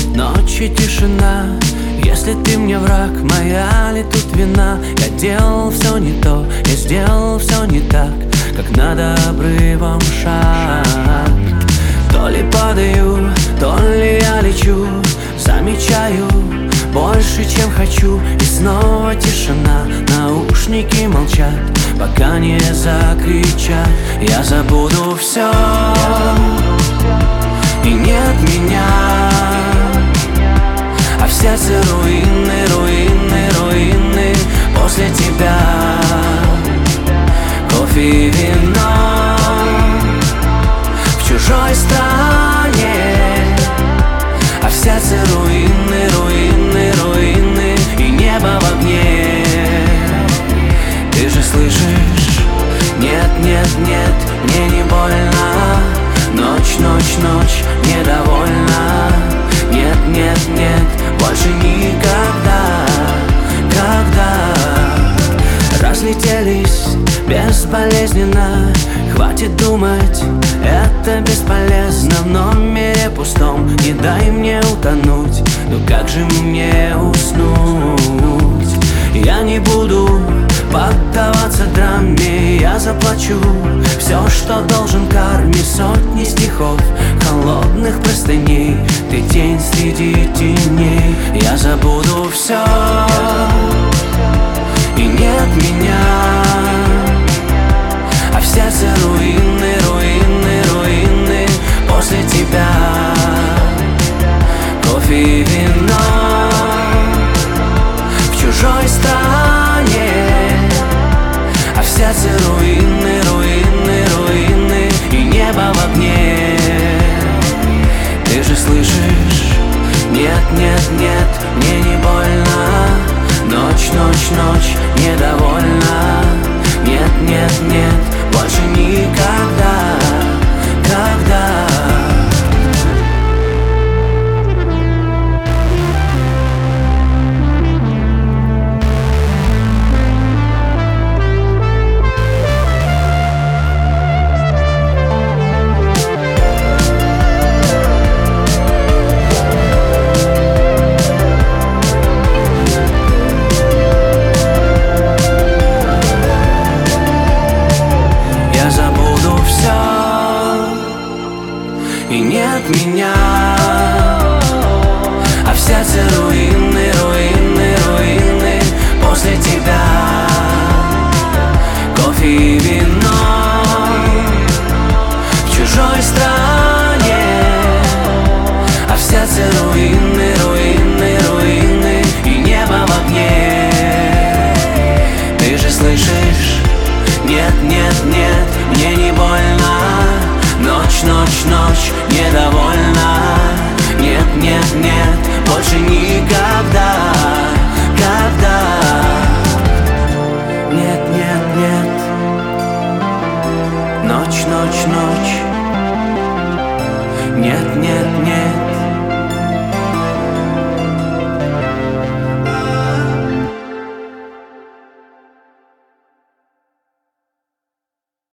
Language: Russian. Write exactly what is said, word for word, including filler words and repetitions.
ночи тишина. Если ты мне враг, моя ли тут вина? Я делал все не то, я сделал все не так, как надо обрывом шаг. То ли падаю, то ли я лечу, замечаю больше, чем хочу. И снова тишина, наушники молчат, пока не закричат. Я забуду все, и нет меня, а в сердце руины, руины, руины. После тебя кофе и вино в чужой стране, а в сердце руины, руины, руины и небо в огне. Ты же слышишь? Нет, нет, нет, мне не больно. Ночь, ночь, ночь, недовольна. Нет, нет, нет, больше никогда, когда разлетелись безболезненно. Хватит думать, это бесполезно. В номере пустом не дай мне утонуть. Ну как же мне уснуть? Я не буду поддаваться драме. Я заплачу все, что должен карме. Сотни стихов, холодных простыней. Ты тень среди теней. Я забуду все, и нет меня, а в сердце руины, руины, руины. После тебя кофе и вино в чужой стране, а в сердце руины, руины, руины и небо в огне. Ты же слышишь? Нет, нет, нет, мне не больно. Ночь, ночь, ночь, недовольна. Нет, нет, нет, больше никогда, когда. И нет меня, а в сердце руины, руины, руины. После тебя кофе и вино в чужой стране, а в сердце руины, руины, руины и небо в огне. Ты же слышишь? Нет, нет, нет, мне не больно. Ночь, ночь, ночь, недовольна. Нет, нет, нет, больше никогда, когда. Нет, нет, нет. Ночь, ночь, ночь. Нет, нет, нет.